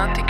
Fnatic.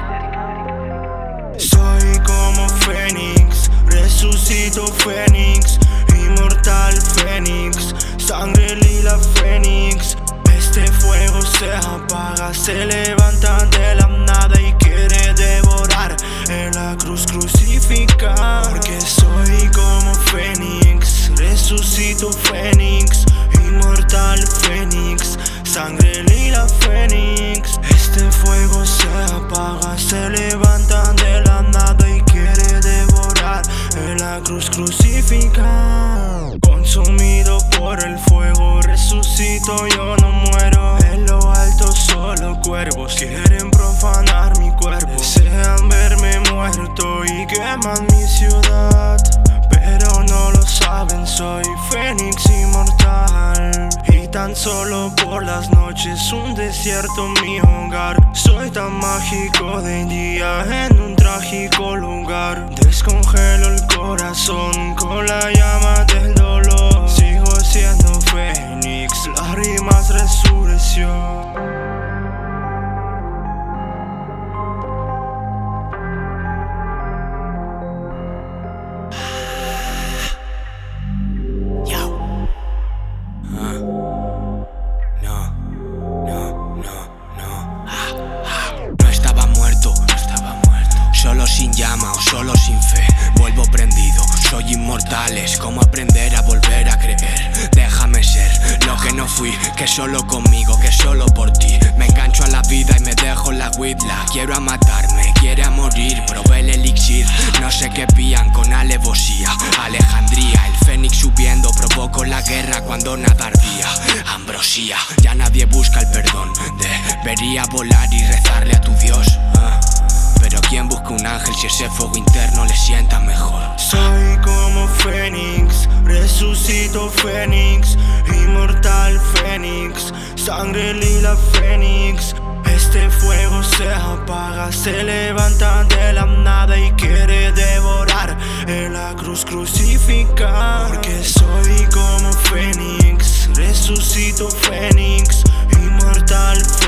Soy como Fénix, resucito Fénix, inmortal Fénix, sangre lila Fénix. Este fuego se apaga, se levanta de la nada y quiere devorar en la cruz crucificada. Porque soy como Fénix, resucito Fénix, inmortal Fénix, sangre lila Fénix. Este fuego se apaga, se levanta de la nada y quiere devorar en la cruz crucificada. Consumido por el fuego, resucito, yo no muero. En lo alto solo cuervos quieren profanar mi cuerpo. Desean verme muerto y queman mi ciudad, pero no lo saben, soy Fénix inmortal. Y tan solo por las noches un desierto mi hogar. Soy tan mágico de día en un trágico lugar. Descongelo el corazón con la llama del dolor. Sigo siendo Fénix, lágrimas resurrección. Solo sin llama o solo sin fe, vuelvo prendido, soy inmortal. Es como aprender a volver a creer. Déjame ser lo que no fui, que solo conmigo, que solo por ti. Me engancho a la vida y me dejo la huidla. Quiero a matarme, quiere a morir, probé el elixir. No sé qué pían con alevosía. Alejandría, el fénix subiendo, provoco la guerra cuando nada ardía. Ambrosía, ya nadie busca el perdón. Debería volar y rezarle a tu Dios. Pero ¿quién busca un ángel si ese fuego interno le sienta mejor? Soy como Fénix, resucito Fénix, inmortal Fénix, sangre lila Fénix. Este fuego se apaga, se levanta de la nada y quiere devorar en la cruz crucificada. Porque soy como Fénix, resucito Fénix, inmortal Fénix.